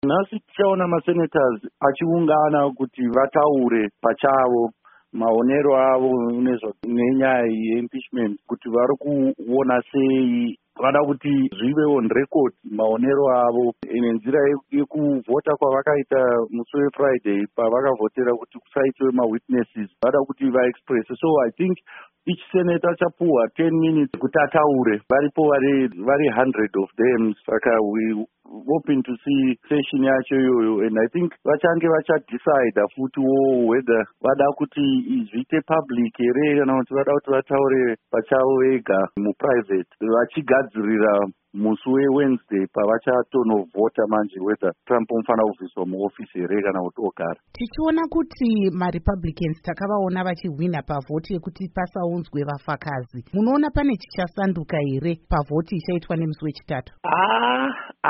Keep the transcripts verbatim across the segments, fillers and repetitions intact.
Nhasi tichaona masenators achiungana kuti vataure pachavo maonero avo nenyaya yeimpeachment kuti vari kuona sei vada kuti zvive on record maonero avo nenzira yekuvhota kwavakaita musi weFriday pavakavhotera kuti kusaitwe mawitnesses vada kuti vaexpress. So I think each senator chapuwa ten minutes kuti ataure varipo vari one hundred of them. Saka we hoping to see session yacho iyoyo, and I think vachange vachadecide futi wo whether vada kuti izvite public here kana kuti vada kuti vataure pachavo vega muprivate vachigadzirira musi weWednesday pavachatonovhota manje whether Trump unofana kubviswa muofisi here kana kuti ogara. Tichiona kuti maRepublicans takavaona vachihwina pavhoti yekuti pasaunzwe vafakazi, munoona pane chichasanduka here pavhoti ichaitwa nemusi wechitatu? Ah,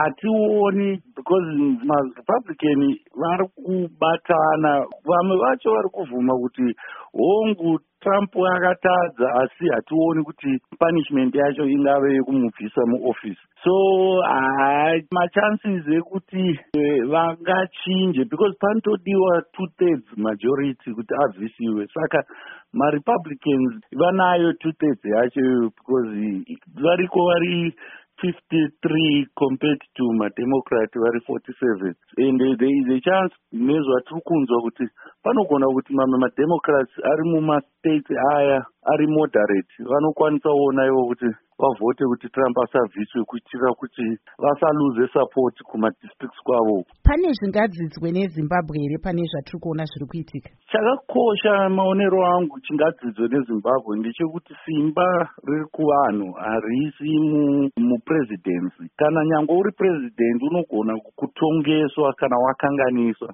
hationi, because maRepublican vari kubatana, vamwe vacho vari kuvhuma kuti hongu Trump akatadza, asi hationi kuti punishment yacho ingave yekumubvisa muoffice. So hai machances ekuti vangachinje, because panotodiwa two thirds majority kuti abvisiwe. Saka maRepublicans vanayo two thirds yacho, because variko vari fifty-three compared to maDemocrat vari forty-seven, and there is a chance nezvatiri kunzwa kuti panogona kuti mamwe maDemocrats ari mumastates aya ari moderate vanokwanisa kuona ivo kuti vavhote kuti Trump asabviswe kuitira kuti vasaluze support kumadistricts kwavo. Pane zvingadzidzwe neZimbabwe here pane zvatiri kuona zviri kuitika? Chakakosha maonero angu chingadzidzwe neZimbabwe ndechekuti simba riri kuvanhu harisi mupresidency. Kana nyange uri president unogona kutongeswa kana wakanganiswa.